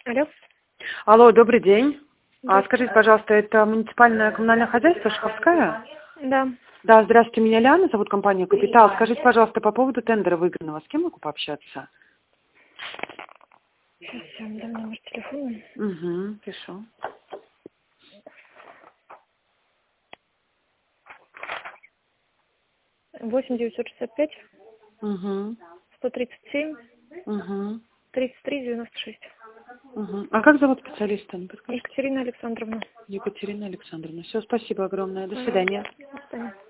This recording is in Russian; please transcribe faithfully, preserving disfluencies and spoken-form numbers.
Алло. Алло, добрый день. А, Да. скажите, пожалуйста, это муниципальное коммунальное хозяйство Шаховская? Да. Да, здравствуйте, меня Лиана, зовут компания «Капитал». Скажите, пожалуйста, по поводу тендера выигранного, с кем могу пообщаться? Сейчас я вам дам номер телефона. Угу, пишу. восемь девятьсот шестьдесят пять Угу, сто тридцать семь угу, тридцать три девяносто шесть. угу. А как зовут специалиста, не подскажете? Екатерина Александровна. Екатерина Александровна. Все, спасибо огромное. До Ага. свидания. До свидания.